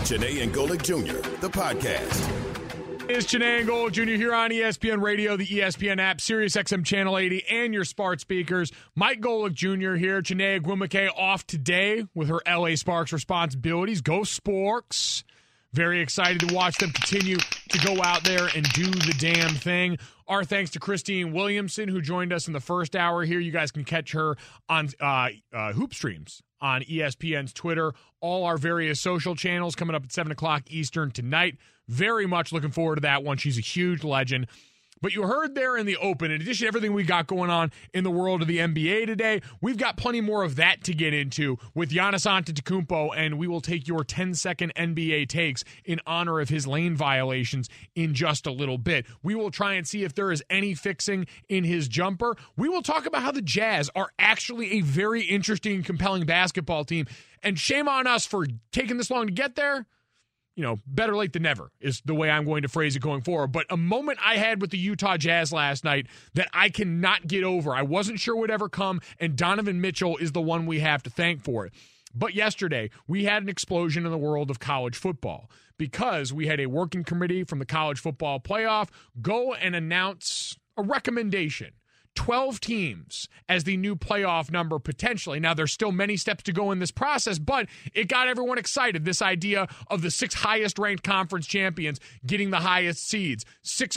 Janae and Golick Jr., the podcast. It's Janae and Golick Jr. here on ESPN Radio, the ESPN app, Sirius XM Channel 80, and your smart speakers. Mike Golick Jr. here. Janae Aguimike off today with her LA Sparks responsibilities. Go Sporks. Very excited to watch them continue to go out there and do the damn thing. Our thanks to Christine Williamson, who joined us in the first hour here. You guys can catch her on Hoop Streams on ESPN's Twitter, all our various social channels coming up at 7 o'clock Eastern tonight. Very much looking forward to that one. She's a huge legend. But you heard there in the open, in addition to everything we got going on in the world of the NBA today, we've got plenty more of that to get into with Giannis Antetokounmpo, and we will take your 10-second NBA takes in honor of his lane violations in just a little bit. We will try and see if there is any fixing in his jumper. We will talk about how the Jazz are actually a very interesting and compelling basketball team, and shame on us for taking this long to get there. You know, better late than never is the way I'm going to phrase it going forward. But a moment I had with the Utah Jazz last night that I cannot get over. I wasn't sure would ever come, and Donovan Mitchell is the one we have to thank for it. But yesterday, we had an explosion in the world of college football because we had a working committee from the college football playoff go and announce a recommendation. 12 teams as the new playoff number potentially. Now, there's still many steps to go in this process, but it got everyone excited. This idea of the 6 highest-ranked conference champions getting the highest seeds, 6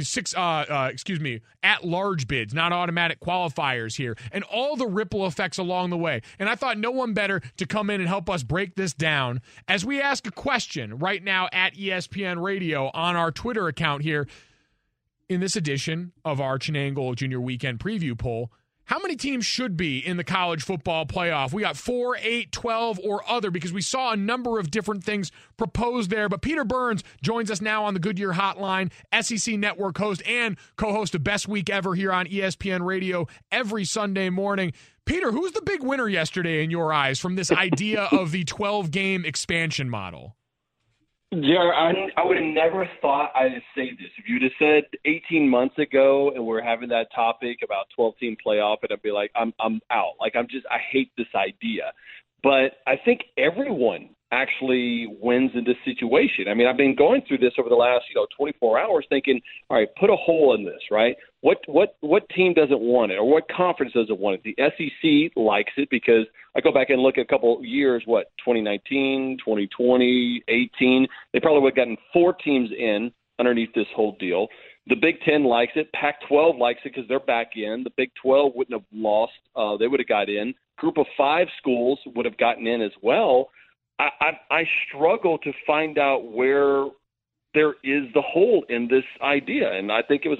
at-large bids, not automatic qualifiers here, and all the ripple effects along the way. And I thought no one better to come in and help us break this down as we ask a question right now at ESPN Radio on our Twitter account here. In this edition of our Janae and Golick Jr. Weekend Preview Poll, how many teams should be in the college football playoff? We got 4, 8, 12, or other because we saw a number of different things proposed there. But Peter Burns joins us now on the Goodyear Hotline, SEC Network host and co-host of Best Week Ever here on ESPN Radio every Sunday morning. Peter, who's the big winner yesterday in your eyes from this idea of the 12-game expansion model? Jared, I would have never thought I'd say this. If you'd have said 18 months ago and we're having that topic about 12-team playoff, and I'd be like, I'm out. Like, I hate this idea. But I think everyone actually wins in this situation. I mean, I've been going through this over the last, 24 hours thinking, all right, put a hole in this, right? What team doesn't want it, or what conference doesn't want it? The SEC likes it because I go back and look at a couple of years, 2019, 2020, 18. They probably would have gotten 4 teams in underneath this whole deal. The Big Ten likes it. Pac-12 likes it because they're back in. The Big 12 wouldn't have lost. They would have got in. Group of 5 schools would have gotten in as well. I struggle to find out where there is the hole in this idea. And I think it was,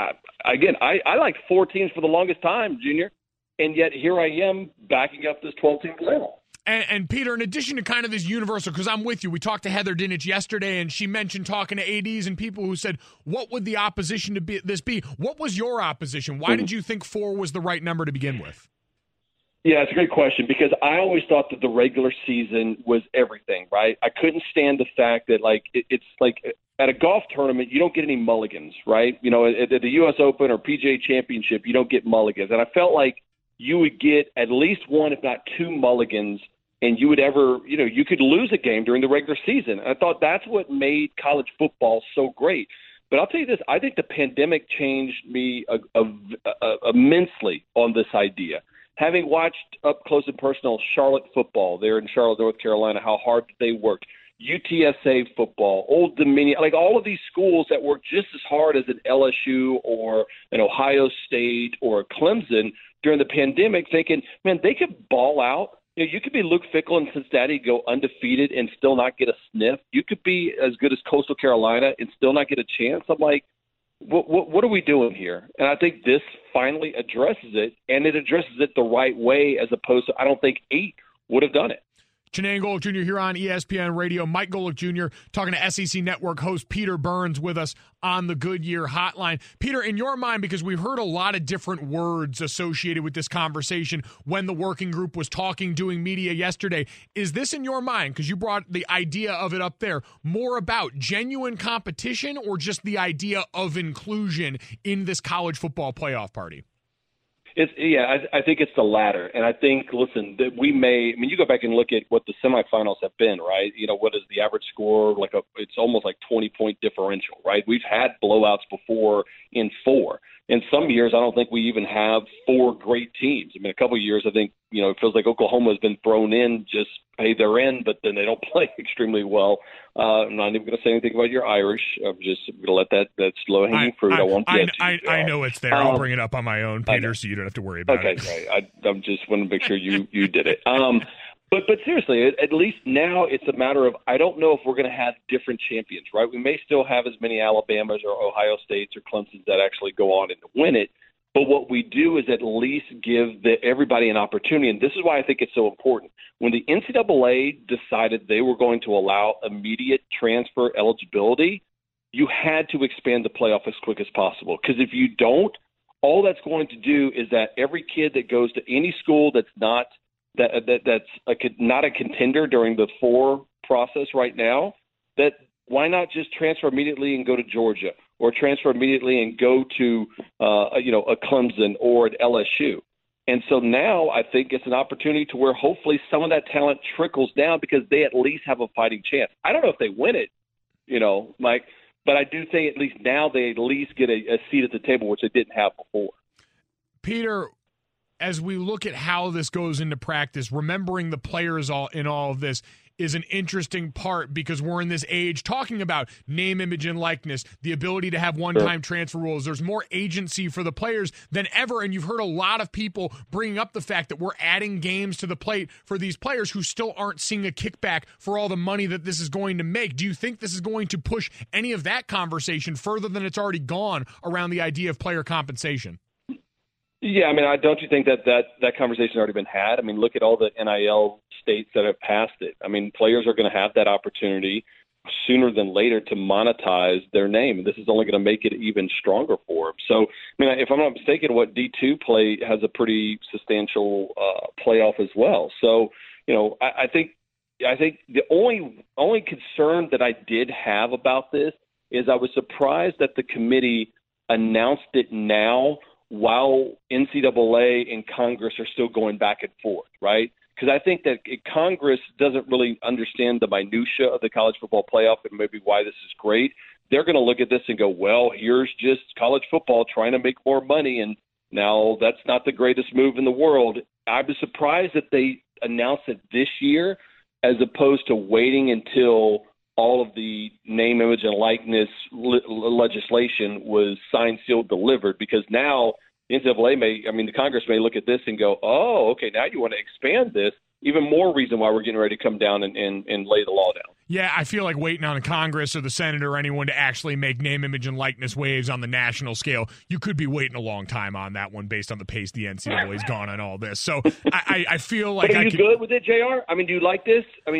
I liked 4 teams for the longest time, Junior. And yet here I am backing up this 12-team playoff. And Peter, in addition to kind of this universal, because I'm with you, we talked to Heather Dinich yesterday, and she mentioned talking to ADs and people who said, what would the opposition to this be? What was your opposition? Why did you think 4 was the right number to begin with? Yeah, it's a great question because I always thought that the regular season was everything, right? I couldn't stand the fact that, it's like at a golf tournament, you don't get any mulligans, right? At the U.S. Open or PGA Championship, you don't get mulligans. And I felt like you would get at least 1, if not 2 mulligans, and you would you could lose a game during the regular season. And I thought that's what made college football so great. But I'll tell you this, I think the pandemic changed me immensely on this idea. Having watched up close and personal Charlotte football there in Charlotte, North Carolina, how hard they worked, UTSA football, Old Dominion, like all of these schools that work just as hard as an LSU or an Ohio State or Clemson during the pandemic, thinking, man, they could ball out. You could be Luke Fickell in Cincinnati, go undefeated and still not get a sniff. You could be as good as Coastal Carolina and still not get a chance. I'm like, what are we doing here? And I think this finally addresses it, and it addresses it the right way as opposed to I don't think 8 would have done it. Janae and Golick Jr. here on ESPN Radio. Mike Golick Jr. talking to SEC Network host Peter Burns with us on the Goodyear Hotline. Peter, in your mind, because we've heard a lot of different words associated with this conversation when the working group was doing media yesterday, is this in your mind, because you brought the idea of it up there, more about genuine competition or just the idea of inclusion in this college football playoff party? I think it's the latter. And I think, listen, that you go back and look at what the semifinals have been, right? What is the average score? It's almost like 20-point differential, right? We've had blowouts before in 4. In some years, I don't think we even have 4 great teams. A couple of years, I think, it feels like Oklahoma has been thrown in, just pay their end, but then they don't play extremely well. I'm not even going to say anything about your Irish. I'm just going to let that's low-hanging fruit. I won't get to. I know it's there. I'll bring it up on my own, Peter, so you don't have to worry about it. Okay, great. I'm just want to make sure you did it. But seriously, at least now it's a matter of, I don't know if we're going to have different champions, right? We may still have as many Alabamas or Ohio States or Clemsons that actually go on and win it. But what we do is at least give everybody an opportunity. And this is why I think it's so important. When the NCAA decided they were going to allow immediate transfer eligibility, you had to expand the playoff as quick as possible. Because if you don't, all that's going to do is that every kid that goes to any school that's not a contender during the 4 process right now, that why not just transfer immediately and go to Georgia, or transfer immediately and go to a Clemson or an LSU? And so now I think it's an opportunity to where hopefully some of that talent trickles down because they at least have a fighting chance. I don't know if they win it, Mike, but I do think at least now they at least get a seat at the table, which they didn't have before. Peter, as we look at how this goes into practice, remembering the players in all of this is an interesting part, because we're in this age talking about name, image, and likeness, the ability to have one-time transfer rules. There's more agency for the players than ever, and you've heard a lot of people bringing up the fact that we're adding games to the plate for these players who still aren't seeing a kickback for all the money that this is going to make. Do you think this is going to push any of that conversation further than it's already gone around the idea of player compensation? Yeah, don't you think that conversation's already been had? Look at all the NIL states that have passed it. Players are going to have that opportunity sooner than later to monetize their name. This is only going to make it even stronger for them. So, if I'm not mistaken, what D2 play has a pretty substantial playoff as well. So, I think the only concern that I did have about this is I was surprised that the committee announced it now, while NCAA and Congress are still going back and forth, right? Because I think that Congress doesn't really understand the minutia of the college football playoff and maybe why this is great. They're going to look at this and go, well, here's just college football trying to make more money, and now that's not the greatest move in the world. I was surprised that they announced it this year as opposed to waiting until all of the name, image, and likeness legislation was signed, sealed, delivered, because now the NCAA the Congress may look at this and go, oh, okay, now you want to expand this. Even more reason why we're getting ready to come down and lay the law down. Yeah, I feel like waiting on Congress or the Senate or anyone to actually make name, image, and likeness waves on the national scale, you could be waiting a long time on that one based on the pace the NCAA's gone on all this. So I feel like but are you good with it, JR? Do you like this? I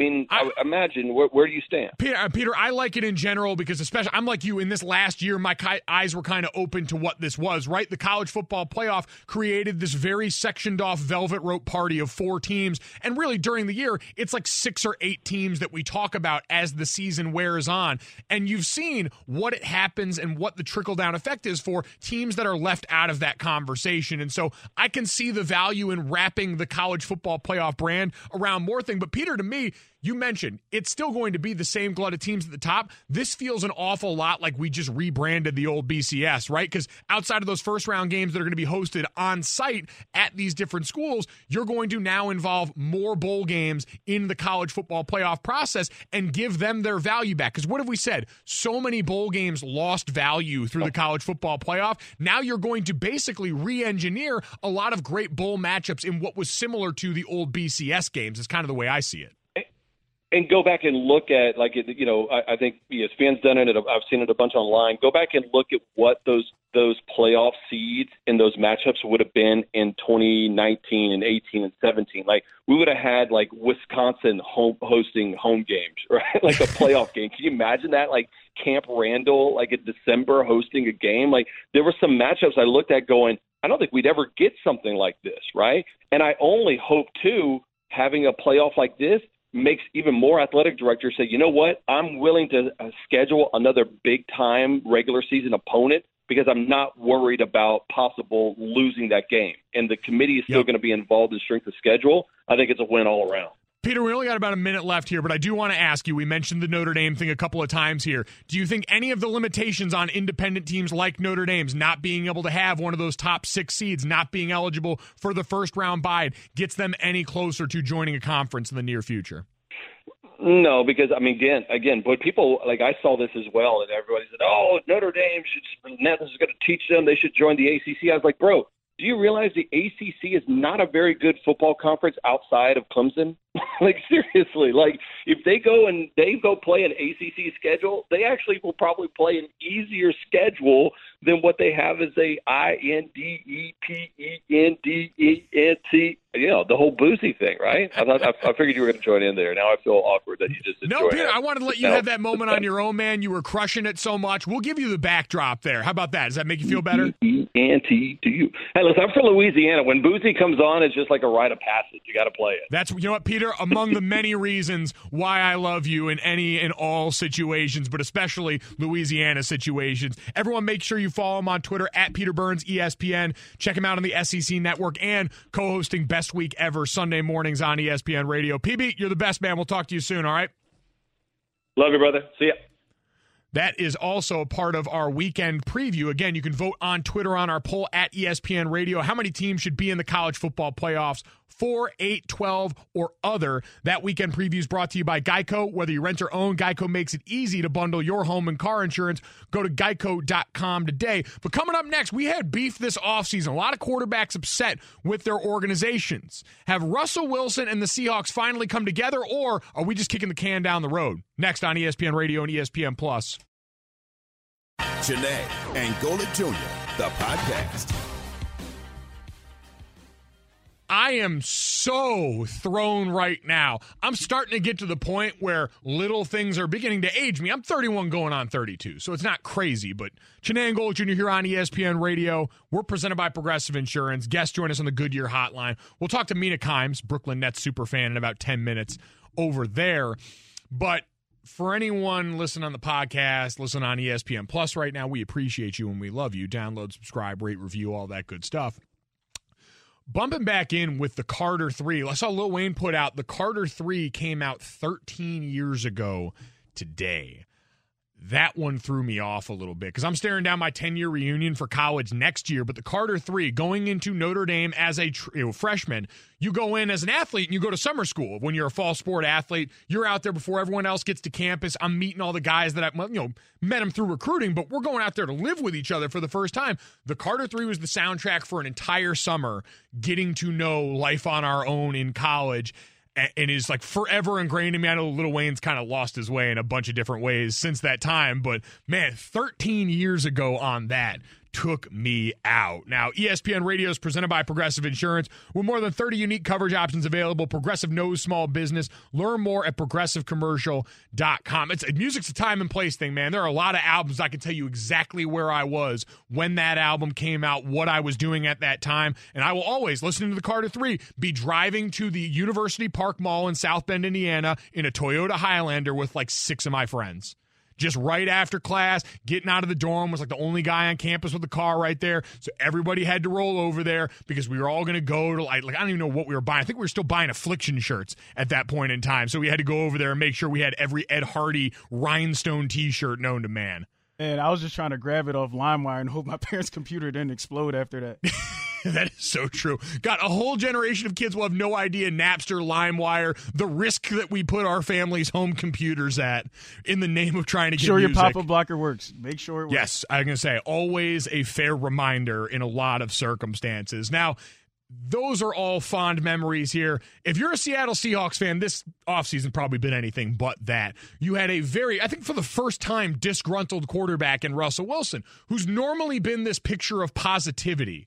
imagine, where do you stand? Peter, I like it in general because especially, I'm like you, in this last year, my eyes were kind of open to what this was, right? The college football playoff created this very sectioned off velvet rope party of 4 teams. And really during the year, it's like 6 or 8 teams that we talk about as the season wears on. And you've seen what it happens and what the trickle-down effect is for teams that are left out of that conversation. And so I can see the value in wrapping the college football playoff brand around more thing. But Peter, to me, you mentioned it's still going to be the same glut of teams at the top. This feels an awful lot like we just rebranded the old BCS, right? Because outside of those first round games that are going to be hosted on site at these different schools, you're going to now involve more bowl games in the college football playoff process and give them their value back. Because what have we said? So many bowl games lost value through the college football playoff. Now you're going to basically re-engineer a lot of great bowl matchups in what was similar to the old BCS games. It's kind of the way I see it. And go back and look at, I think ESPN's done it. I've seen it a bunch online. Go back and look at what those playoff seeds in those matchups would have been in 2019 and 18 and 17. Like, we would have had, Wisconsin hosting home games, right? Like a playoff game. Can you imagine that? Like Camp Randall, in December hosting a game. There were some matchups I looked at going, I don't think we'd ever get something like this, right? And I only hope, too, having a playoff like this makes even more athletic directors say, you know what, I'm willing to schedule another big-time regular season opponent because I'm not worried about possible losing that game. And the committee is still going to be involved in strength of schedule. I think it's a win all around. Peter, we only got about a minute left here, but I do want to ask you, we mentioned the Notre Dame thing a couple of times here. Do you think any of the limitations on independent teams like Notre Dame's not being able to have one of those top 6 seeds, not being eligible for the first round bye, gets them any closer to joining a conference in the near future? No, because, I mean, again, but people, like, I saw this as well, and everybody said, oh, Notre Dame this is going to teach them they should join the ACC. I was like, bro, do you realize the ACC is not a very good football conference outside of Clemson? Like, seriously, like, if they go play an ACC schedule, they actually will probably play an easier schedule than what they have as a INDEPENDENT, the whole Boosie thing, right? I figured you were going to join in there. Now I feel awkward that you just No, Peter, I wanted to let you have that moment on your own, man. You were crushing it so much. We'll give you the backdrop there. How about that? Does that make you feel better? ENT to you. Hey, listen, I'm from Louisiana. When Boosie comes on, it's just like a rite of passage. You got to play it. That's, you know what, Peter, among the many reasons why I love you in any and all situations, but especially Louisiana situations. Everyone make sure you follow him on Twitter at Peter Burns ESPN. Check him out on the SEC Network and co-hosting Best Week Ever Sunday mornings on ESPN Radio. PB, you're the best, man. We'll talk to you soon, all right? Love you, brother. See ya. That is also a part of our weekend preview. Again, you can vote on Twitter on our poll at ESPN Radio. How many teams should be in the college football playoffs? 4, 8, 12, or other. That weekend preview is brought to you by Geico. Whether you rent or own, Geico makes it easy to bundle your home and car insurance. Go to geico.com today. But coming up next, we had beef this offseason. A lot of quarterbacks upset with their organizations. Have Russell Wilson and the Seahawks finally come together, or are we just kicking the can down the road? Next on ESPN Radio and ESPN Plus. Janae and Golic Jr., the podcast. I am so thrown right now. I'm starting to get to the point where little things are beginning to age me. I'm 31 going on 32, so it's not crazy. But Janae and Golic Jr. here on ESPN Radio. We're presented by Progressive Insurance. Guests join us on the Goodyear Hotline. We'll talk to Mina Kimes, Brooklyn Nets superfan, in about 10 minutes over there. But for anyone listening on the podcast, listen on ESPN Plus right now, we appreciate you and we love you. Download, subscribe, rate, review, all that good stuff. Bumping back in with the Carter 3. I saw Lil Wayne put out the Carter 3 came out 13 years ago today. That one threw me off a little bit because I'm staring down my 10-year reunion for college next year. But the Carter 3, going into Notre Dame as a freshman, you go in as an athlete and you go to summer school. When you're a fall sport athlete, you're out there before everyone else gets to campus. I'm meeting all the guys that I met them through recruiting, but we're going out there to live with each other for the first time. The Carter 3 was the soundtrack for an entire summer, getting to know life on our own in college. And is like forever ingrained in me. I know Lil Wayne's kind of lost his way in a bunch of different ways since that time, but man, 13 years ago on that took me out. Now, ESPN Radio is presented by Progressive Insurance. With more than 30 unique coverage options available, Progressive knows small business. Learn more at progressivecommercial.com. Music's a time and place thing, man. There are a lot of albums I can tell you exactly where I was when that album came out, what I was doing at that time, and I will always, listening to the Carter 3, be driving to the University Park Mall in South Bend, Indiana in a Toyota Highlander with like 6 of my friends. Just right after class, getting out of the dorm, was like the only guy on campus with a car right there. So everybody had to roll over there because we were all going to go to, like I don't even know what we were buying. I think we were still buying Affliction shirts at that point in time. So we had to go over there and make sure we had every Ed Hardy rhinestone t-shirt known to man. And I was just trying to grab it off LimeWire and hope my parents' computer didn't explode after that. That is so true. Got a whole generation of kids will have no idea Napster, LimeWire, the risk that we put our family's home computers at in the name of trying to get music. Your pop-up blocker works. Make sure it works. Yes, I'm going to say, always a fair reminder in a lot of circumstances. Now, those are all fond memories here. If you're a Seattle Seahawks fan, this offseason probably been anything but that. You had a very, I think for the first time, disgruntled quarterback in Russell Wilson, who's normally been this picture of positivity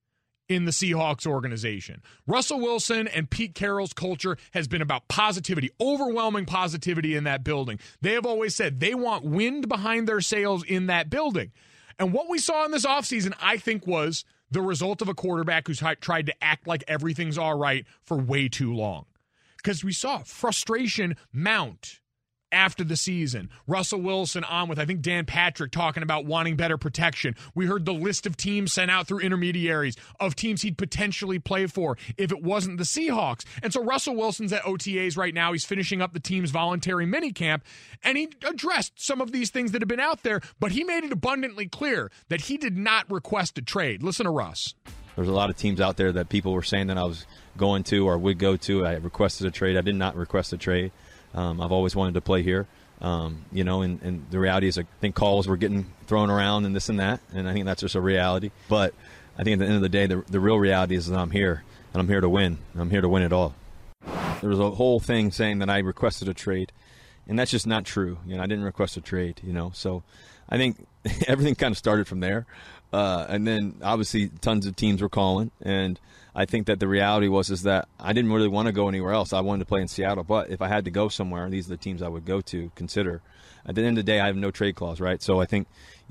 in the Seahawks organization. Russell Wilson and Pete Carroll's culture has been about positivity, overwhelming positivity in that building. They have always said they want wind behind their sails in that building. And what we saw in this offseason, I think, was the result of a quarterback who's tried to act like everything's all right for way too long. Because we saw frustration mount after the season. Russell Wilson on with, I think, Dan Patrick talking about wanting better protection. We heard the list of teams sent out through intermediaries of teams he'd potentially play for if it wasn't the Seahawks. And so Russell Wilson's at OTAs right now. He's finishing up the team's voluntary minicamp, and he addressed some of these things that have been out there, but he made it abundantly clear that he did not request a trade. Listen to Russ. There's a lot of teams out there that people were saying that I was going to or would go to. I requested a trade. I did not request a trade. I've always wanted to play here, and the reality is I think calls were getting thrown around and this and that, and I think that's just a reality. But I think at the end of the day, the real reality is that I'm here, and I'm here to win. I'm here to win it all. There was a whole thing saying that I requested a trade, and that's just not true. I didn't request a trade, So I think everything kind of started from there. And then obviously tons of teams were calling, and I think that the reality was that I didn't really want to go anywhere else. I wanted to play in Seattle, but if I had to go somewhere, these are the teams I would go to consider. At the end of the day, I have no trade clause, right? So I think,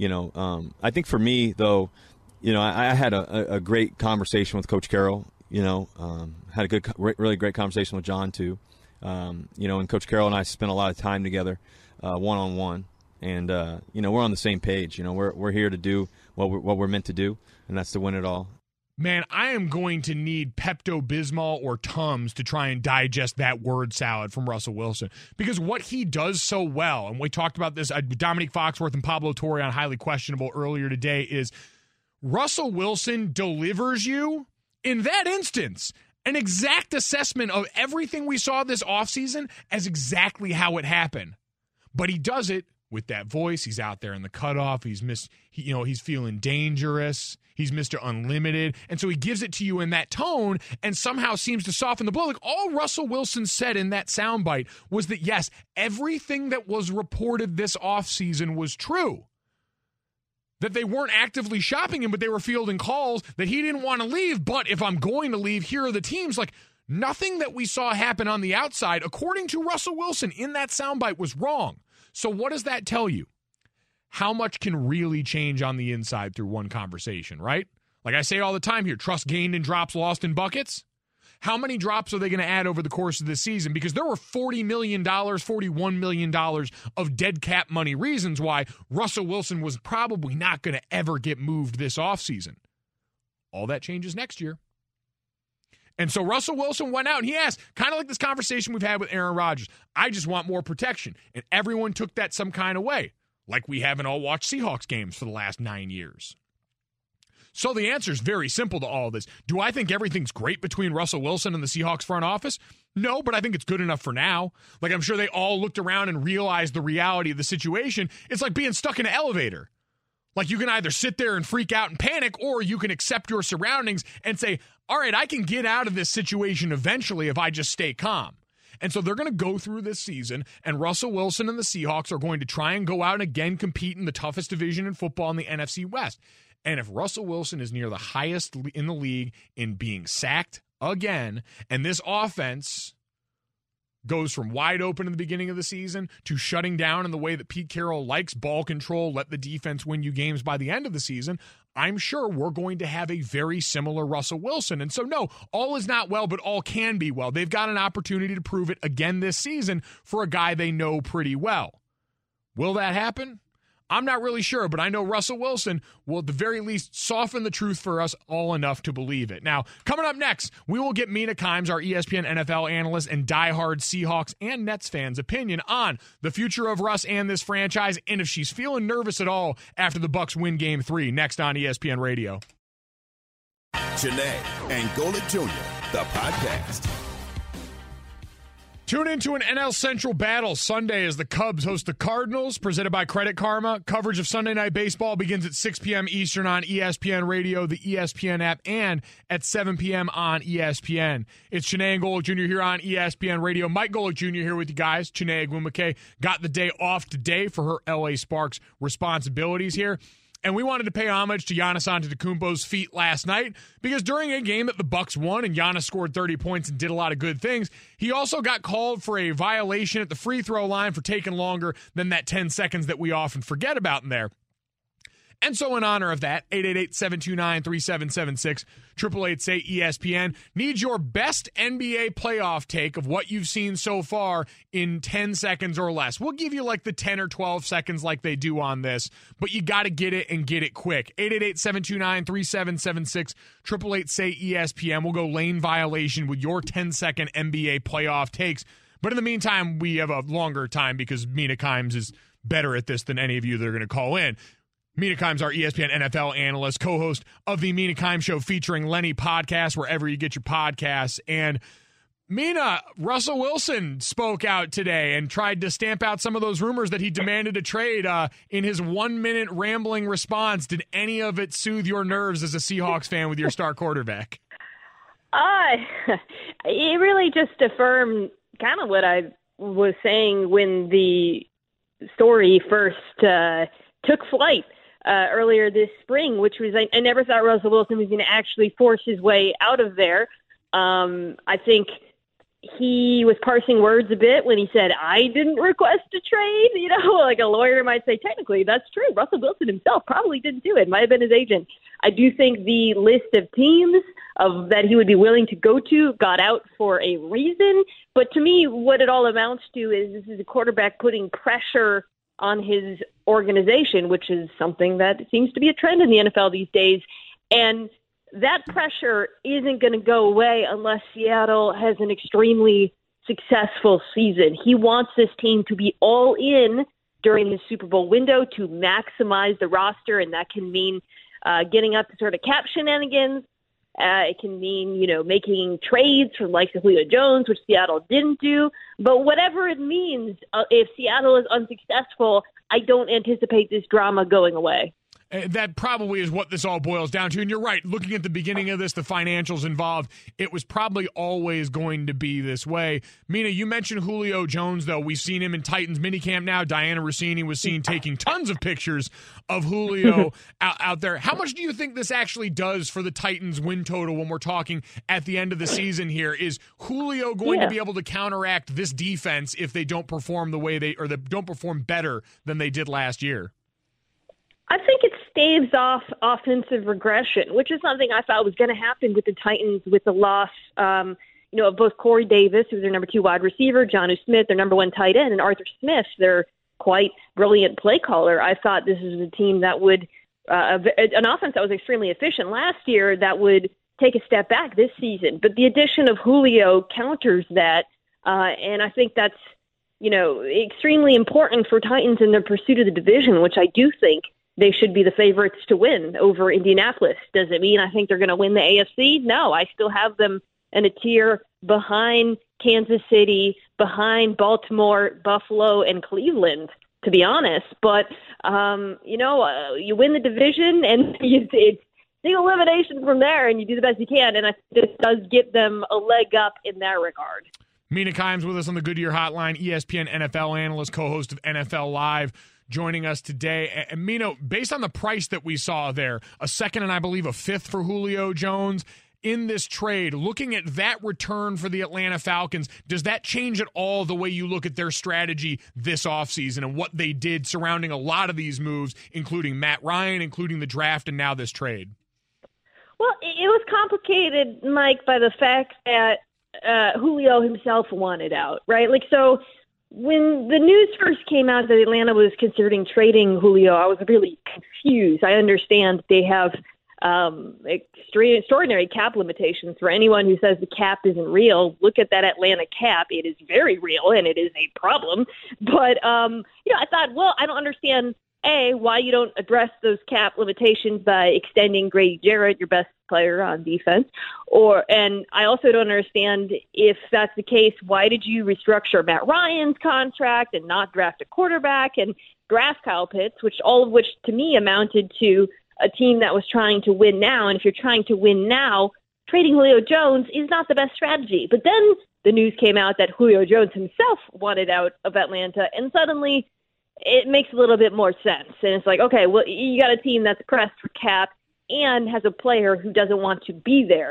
I think for me though, I had a great conversation with Coach Carroll. Had a really great conversation with John too. And Coach Carroll and I spent a lot of time together, one-on-one. And we're on the same page. We're here to do what we're meant to do, and that's to win it all. Man, I am going to need Pepto-Bismol or Tums to try and digest that word salad from Russell Wilson, because what he does so well, and we talked about this, Dominique Foxworth and Pablo Torre on Highly Questionable earlier today, is Russell Wilson delivers you, in that instance, an exact assessment of everything we saw this offseason as exactly how it happened. But he does it with that voice. He's out there in the cutoff. He's feeling dangerous. He's Mr. Unlimited. And so he gives it to you in that tone and somehow seems to soften the blow. Like all Russell Wilson said in that soundbite was that, yes, everything that was reported this offseason was true. That they weren't actively shopping him, but they were fielding calls that he didn't want to leave. But if I'm going to leave, here are the teams. Like nothing that we saw happen on the outside, according to Russell Wilson in that soundbite, was wrong. So what does that tell you? How much can really change on the inside through one conversation, right? Like I say all the time here, trust gained in drops, lost in buckets. How many drops are they going to add over the course of this season? Because there were $40 million, $41 million of dead cap money reasons why Russell Wilson was probably not going to ever get moved this offseason. All that changes next year. And so Russell Wilson went out and he asked, kind of like this conversation we've had with Aaron Rodgers, I just want more protection. And everyone took that some kind of way, like we haven't all watched Seahawks games for the last 9 years. So the answer is very simple to all of this. Do I think everything's great between Russell Wilson and the Seahawks front office? No, but I think it's good enough for now. Like I'm sure they all looked around and realized the reality of the situation. It's like being stuck in an elevator. Like you can either sit there and freak out and panic, or you can accept your surroundings and say, all right, I can get out of this situation eventually if I just stay calm. And so they're going to go through this season, and Russell Wilson and the Seahawks are going to try and go out and again compete in the toughest division in football in the NFC West. And if Russell Wilson is near the highest in the league in being sacked again, and this offense goes from wide open in the beginning of the season to shutting down in the way that Pete Carroll likes, ball control, let the defense win you games by the end of the season, I'm sure we're going to have a very similar Russell Wilson. And so, no, all is not well, but all can be well. They've got an opportunity to prove it again this season for a guy they know pretty well. Will that happen? I'm not really sure, but I know Russell Wilson will at the very least soften the truth for us all enough to believe it. Now, coming up next, we will get Mina Kimes, our ESPN NFL analyst and diehard Seahawks and Nets fans' opinion on the future of Russ and this franchise, and if she's feeling nervous at all after the Bucks win Game 3, next on ESPN Radio. Janae and Golic Jr., the podcast. Tune into an NL Central battle Sunday as the Cubs host the Cardinals, presented by Credit Karma. Coverage of Sunday Night Baseball begins at 6 p.m. Eastern on ESPN Radio, the ESPN app, and at 7 p.m. on ESPN. It's Janae and Golic Jr. here on ESPN Radio. Mike Golic Jr. here with you guys. Janae Agwumake got the day off today for her LA Sparks responsibilities here. And we wanted to pay homage to Giannis Antetokounmpo's feat last night because during a game that the Bucks won and Giannis scored 30 points and did a lot of good things, he also got called for a violation at the free throw line for taking longer than that 10 seconds that we often forget about in there. And so in honor of that, 888-729-3776, 888-SAY-ESPN, needs your best NBA playoff take of what you've seen so far in 10 seconds or less. We'll give you like the 10 or 12 seconds like they do on this, but you got to get it and get it quick. 888-729-3776, 888-SAY-ESPN. We'll go lane violation with your 10-second NBA playoff takes. But in the meantime, we have a longer time because Mina Kimes is better at this than any of you that are going to call in. Mina Kimes, our ESPN NFL analyst, co-host of the Mina Kimes Show featuring Lenny podcast, wherever you get your podcasts. And Mina, Russell Wilson spoke out today and tried to stamp out some of those rumors that he demanded a trade in his 1-minute rambling response. Did any of it soothe your nerves as a Seahawks fan with your star quarterback? It really just affirmed kind of what I was saying when the story first took flight earlier this spring, which was I never thought Russell Wilson was going to actually force his way out of there. I think he was parsing words a bit when he said, I didn't request a trade. You know, like a lawyer might say, technically, that's true. Russell Wilson himself probably didn't do it. It might have been his agent. I do think the list of teams that he would be willing to go to got out for a reason. But to me, what it all amounts to is this is a quarterback putting pressure on his organization, which is something that seems to be a trend in the NFL these days. And that pressure isn't going to go away unless Seattle has an extremely successful season. He wants this team to be all in during his Super Bowl window to maximize the roster, and that can mean getting up to sort of cap shenanigans. It can mean, you know, making trades for the likes of Julio Jones, which Seattle didn't do. But whatever it means, if Seattle is unsuccessful, I don't anticipate this drama going away. That probably is what this all boils down to. And you're right. Looking at the beginning of this, the financials involved, it was probably always going to be this way. Mina, you mentioned Julio Jones, though. We've seen him in Titans minicamp now. Diana Rossini was seen taking tons of pictures of Julio out there. How much do you think this actually does for the Titans win total when we're talking at the end of the season here? Is Julio going to be able to counteract this defense if they don't perform the way they don't perform better than they did last year? I think it staves off offensive regression, which is something I thought was going to happen with the Titans with the loss, of both Corey Davis, who's their number 2 wide receiver, Jonnu Smith, their number 1 tight end, and Arthur Smith, their quite brilliant play caller. I thought this was a team that would, an offense that was extremely efficient last year that would take a step back this season. But the addition of Julio counters that, and I think that's, extremely important for Titans in their pursuit of the division, which I do think they should be the favorites to win over Indianapolis. Does it mean I think they're going to win the AFC? No, I still have them in a tier behind Kansas City, behind Baltimore, Buffalo, and Cleveland, to be honest. But, you win the division, and it's single elimination from there, and you do the best you can. And I think this does get them a leg up in that regard. Mina Kimes with us on the Goodyear Hotline, ESPN NFL analyst, co-host of NFL Live, joining us today. And Mina, based on the price that we saw there, a second and I believe a fifth for Julio Jones in this trade, looking at that return for the Atlanta Falcons, does that change at all the way you look at their strategy this offseason and what they did surrounding a lot of these moves, including Matt Ryan, including the draft, and now this trade? Well, it was complicated, Mike, by the fact that Julio himself wanted out, right? So when the news first came out that Atlanta was considering trading Julio, I was really confused. I understand they have extraordinary cap limitations. For anyone who says the cap isn't real, look at that Atlanta cap. It is very real, and it is a problem. But, I thought, well, I don't understand, A, why you don't address those cap limitations by extending Grady Jarrett, your best player on defense. And I also don't understand, if that's the case, why did you restructure Matt Ryan's contract and not draft a quarterback and draft Kyle Pitts, all of which to me amounted to a team that was trying to win now. And if you're trying to win now, trading Julio Jones is not the best strategy. But then the news came out that Julio Jones himself wanted out of Atlanta, and suddenly it makes a little bit more sense. And it's like, okay, well, you got a team that's pressed for cap and has a player who doesn't want to be there.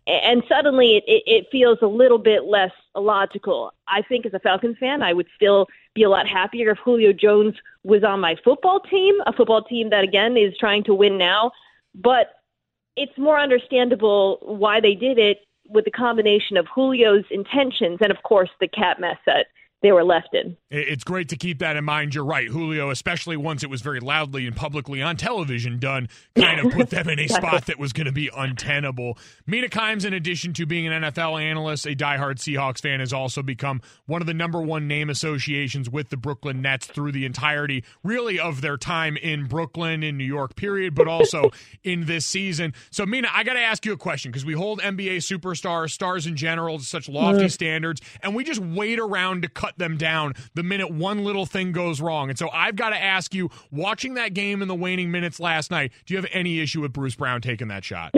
And suddenly it feels a little bit less illogical. I think as a Falcons fan, I would still be a lot happier if Julio Jones was on my football team, a football team that, again, is trying to win now. But it's more understandable why they did it with the combination of Julio's intentions and, of course, the cap mess that they were left in. It's great to keep that in mind. You're right. Julio, especially once it was very loudly and publicly on television done, kind of put them in a spot that was going to be untenable. Mina Kimes, in addition to being an NFL analyst, a diehard Seahawks fan, has also become one of the number one name associations with the Brooklyn Nets through the entirety, really, of their time in Brooklyn, in New York, period, but also in this season. So, Mina, I got to ask you a question, because we hold NBA superstars, stars in general, to such lofty standards, and we just wait around to cut them down the minute one little thing goes wrong. And so I've got to ask you, watching that game in the waning minutes last night, do you have any issue with Bruce Brown taking that shot?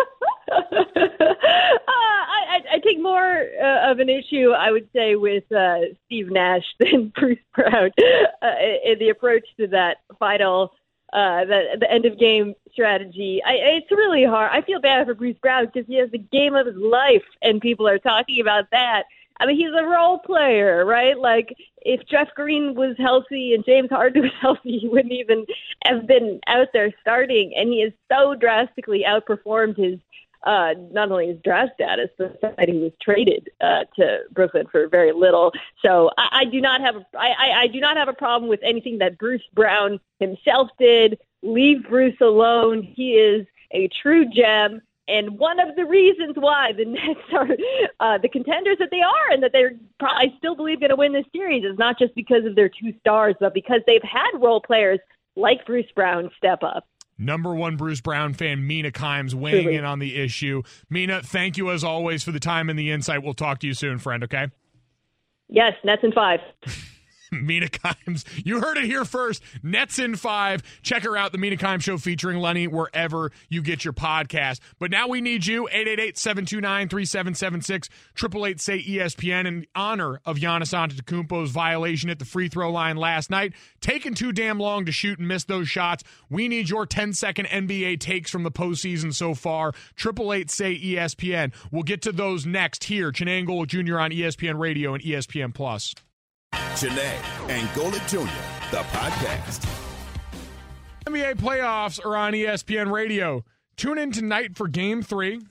I take more of an issue, I would say, with Steve Nash than Bruce Brown in the approach to that final, the end of game strategy. It's really hard. I feel bad for Bruce Brown because he has the game of his life, and people are talking about that. I mean, he's a role player, right? Like, if Jeff Green was healthy and James Harden was healthy, he wouldn't even have been out there starting. And he has so drastically outperformed his, not only his draft status, but the fact that he was traded to Brooklyn for very little. So I do not have a problem with anything that Bruce Brown himself did. Leave Bruce alone. He is a true gem. And one of the reasons why the Nets are the contenders that they are, and that they're probably, I still believe, going to win this series, is not just because of their two stars, but because they've had role players like Bruce Brown step up. Number one Bruce Brown fan, Mina Kimes, weighing in on the issue. Mina, thank you as always for the time and the insight. We'll talk to you soon, friend, okay? Yes, Nets in 5. Mina Kimes. You heard it here first. Nets in 5. Check her out, The Mina Kimes Show, featuring Lenny, wherever you get your podcast. But now we need you, 888-729-3776, 888-SAY-ESPN, in honor of Giannis Antetokounmpo's violation at the free throw line last night. Taking too damn long to shoot and miss those shots. We need your 10-second NBA takes from the postseason so far. 888-SAY-ESPN. We'll get to those next here. Chiney Golic Jr. on ESPN Radio and ESPN+. Chiney and Golic Jr., the podcast. NBA playoffs are on ESPN Radio. Tune in tonight for Game 3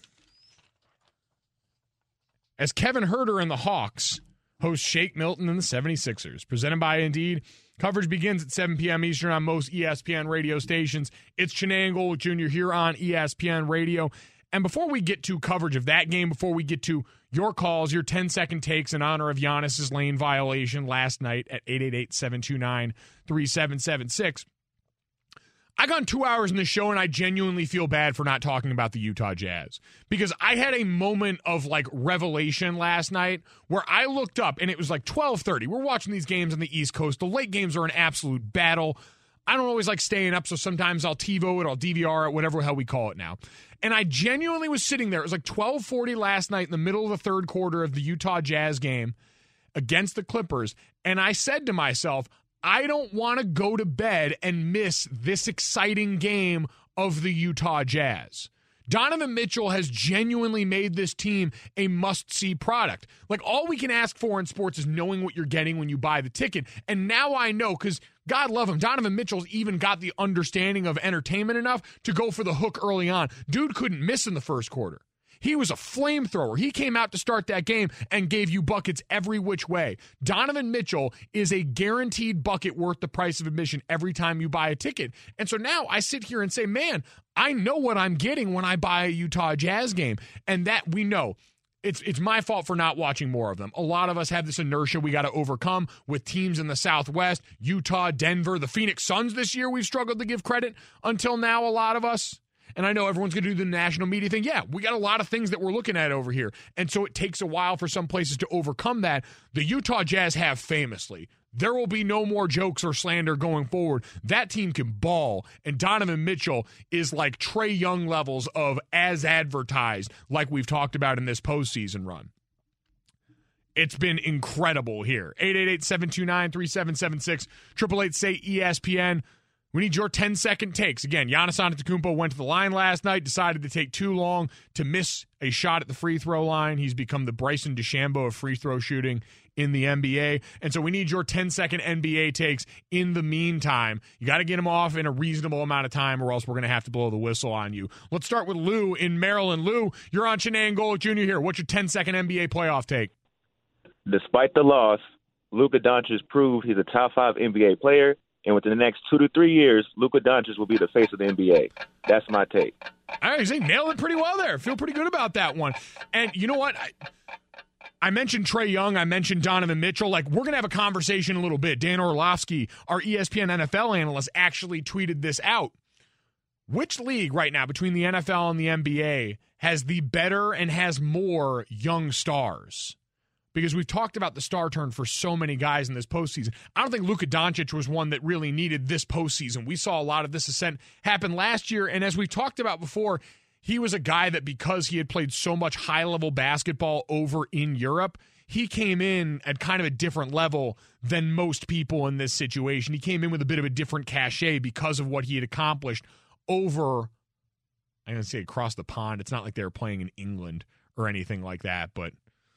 as Kevin Huerter and the Hawks host Shake Milton and the 76ers. Presented by Indeed. Coverage begins at 7 p.m. Eastern on most ESPN radio stations. It's Chiney and Golic Jr. here on ESPN Radio. And before we get to coverage of that game, before we get to your calls, your 10-second takes in honor of Giannis's lane violation last night at 888-729-3776, I gone 2 hours in the show, and I genuinely feel bad for not talking about the Utah Jazz, because I had a moment of like revelation last night where I looked up and it was like 12:30. We're watching these games on the East Coast. The late games are an absolute battle. I don't always like staying up, so sometimes I'll TiVo it, I'll DVR it, whatever the hell we call it now. And I genuinely was sitting there. It was like 12:40 last night in the middle of the third quarter of the Utah Jazz game against the Clippers. And I said to myself, I don't want to go to bed and miss this exciting game of the Utah Jazz. Donovan Mitchell has genuinely made this team a must-see product. Like, all we can ask for in sports is knowing what you're getting when you buy the ticket. And now I know, because God love him, Donovan Mitchell's even got the understanding of entertainment enough to go for the hook early on. Dude couldn't miss in the first quarter. He was a flamethrower. He came out to start that game and gave you buckets every which way. Donovan Mitchell is a guaranteed bucket worth the price of admission every time you buy a ticket. And so now I sit here and say, man, I know what I'm getting when I buy a Utah Jazz game. And that we know. It's my fault for not watching more of them. A lot of us have this inertia we got to overcome with teams in the Southwest, Utah, Denver, the Phoenix Suns this year. We've struggled to give credit until now, a lot of us. And I know everyone's going to do the national media thing. Yeah, we got a lot of things that we're looking at over here. And so it takes a while for some places to overcome that. The Utah Jazz have famously. There will be no more jokes or slander going forward. That team can ball. And Donovan Mitchell is like Trae Young levels of as advertised, like we've talked about in this postseason run. It's been incredible here. 888-729-3776, 888-SAY-ESPN. We need your 10-second takes. Again, Giannis Antetokounmpo went to the line last night, decided to take too long to miss a shot at the free throw line. He's become the Bryson DeChambeau of free throw shooting in the NBA. And so we need your 10-second NBA takes in the meantime. You got to get them off in a reasonable amount of time or else we're going to have to blow the whistle on you. Let's start with Lou in Maryland. Lou, you're on Chiney and Golic Jr. here. What's your 10-second NBA playoff take? Despite the loss, Luka Doncic proved he's a top 5 NBA player. And within the next 2 to 3 years, Luka Doncic will be the face of the NBA. That's my take. All right, he nailed it pretty well there. Feel pretty good about that one. And you know what? I mentioned Trae Young. I mentioned Donovan Mitchell. Like, we're going to have a conversation in a little bit. Dan Orlovsky, our ESPN NFL analyst, actually tweeted this out. Which league right now between the NFL and the NBA has the better and has more young stars? Because we've talked about the star turn for so many guys in this postseason. I don't think Luka Doncic was one that really needed this postseason. We saw a lot of this ascent happen last year, and as we've talked about before, he was a guy that because he had played so much high-level basketball over in Europe, he came in at kind of a different level than most people in this situation. He came in with a bit of a different cachet because of what he had accomplished over, I'm going to say across the pond. It's not like they were playing in England or anything like that, but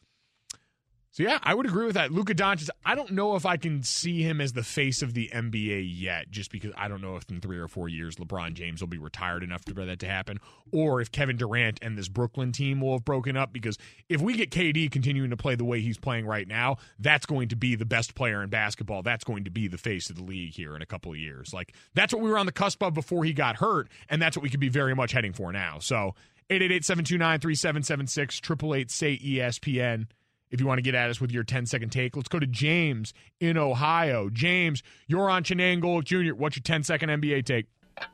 so, yeah, I would agree with that. Luka Doncic, I don't know if I can see him as the face of the NBA yet, just because I don't know if in 3 or 4 years LeBron James will be retired enough for that to happen, or if Kevin Durant and this Brooklyn team will have broken up, because if we get KD continuing to play the way he's playing right now, that's going to be the best player in basketball. That's going to be the face of the league here in a couple of years. Like, that's what we were on the cusp of before he got hurt, and that's what we could be very much heading for now. So, 888-729-3776, 888-SAY-ESPN. If you want to get at us with your 10-second take. Let's go to James in Ohio. James, you're on Chiney and Golic Jr. What's your 10-second NBA take?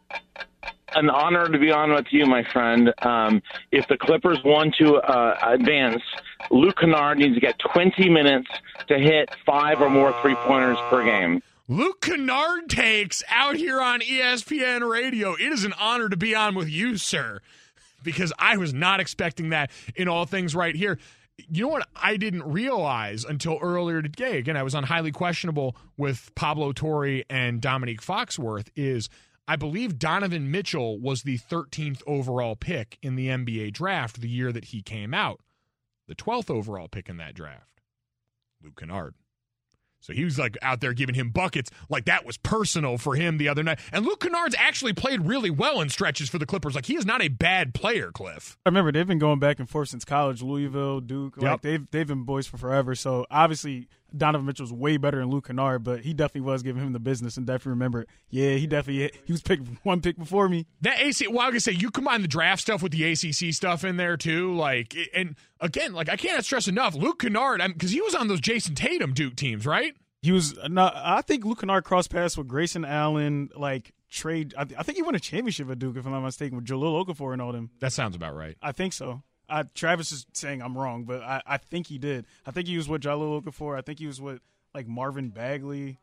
An honor to be on with you, my friend. If the Clippers want to advance, Luke Kennard needs to get 20 minutes to hit 5 or more three-pointers per game. Luke Kennard takes out here on ESPN Radio. It is an honor to be on with you, sir, because I was not expecting that in all things right here. You know what I didn't realize until earlier today, again, I was on Highly Questionable with Pablo Torre and Dominique Foxworth, is I believe Donovan Mitchell was the 13th overall pick in the NBA draft the year that he came out. The 12th overall pick in that draft, Luke Kennard. So he was like out there giving him buckets like that was personal for him the other night. And Luke Kennard's actually played really well in stretches for the Clippers. Like, he is not a bad player, Cliff. I remember they've been going back and forth since college, Louisville, Duke. Yep. Like they've been boys for forever. So obviously Donovan Mitchell's way better than Luke Kennard, but he definitely was giving him the business and definitely remember, he was picked one pick before me. That I was gonna say, you combine the draft stuff with the ACC stuff in there too, like, and again, like, I can't stress enough, Luke Kennard, because he was on those Jason Tatum Duke teams, right? He was. No, I think Luke Kennard crossed paths with Grayson Allen, like trade. I think he won a championship at Duke, if I'm not mistaken, with Jahlil Okafor and all them. That sounds about right. I think so. Travis is saying I'm wrong, but I think he did. I think he was with Jahlil Okafor. I think he was with like Marvin Bagley.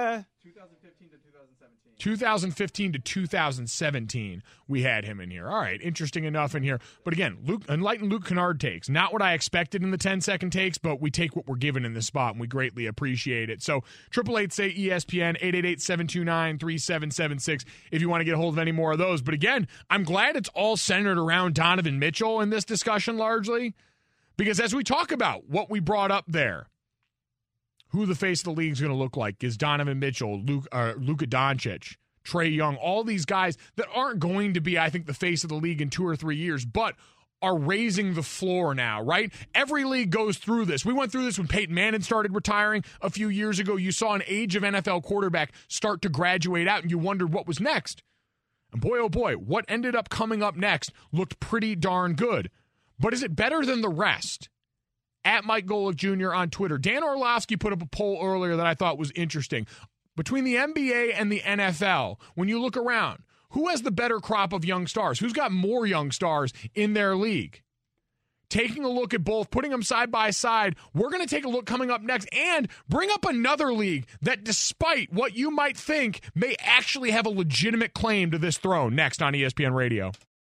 2015 to 2017, we had him in here. All right, interesting enough in here. But again, enlightened Luke Kennard takes. Not what I expected in the 10-second takes, but we take what we're given in this spot, and we greatly appreciate it. So, 888-SAY-ESPN, 888-729-3776, if you want to get a hold of any more of those. But again, I'm glad it's all centered around Donovan Mitchell in this discussion largely, because as we talk about what we brought up there, who the face of the league is going to look like is Donovan Mitchell, Luka Doncic, Trae Young, all these guys that aren't going to be, I think, the face of the league in 2 or 3 years, but are raising the floor now, right? Every league goes through this. We went through this when Peyton Manning started retiring a few years ago. You saw an age of NFL quarterback start to graduate out, and you wondered what was next. And boy, oh boy, what ended up coming up next looked pretty darn good. But is it better than the rest? At Mike Golic Jr. on Twitter. Dan Orlovsky put up a poll earlier that I thought was interesting. Between the NBA and the NFL, when you look around, who has the better crop of young stars? Who's got more young stars in their league? Taking a look at both, putting them side by side, we're going to take a look coming up next and bring up another league that, despite what you might think, may actually have a legitimate claim to this throne next on ESPN Radio.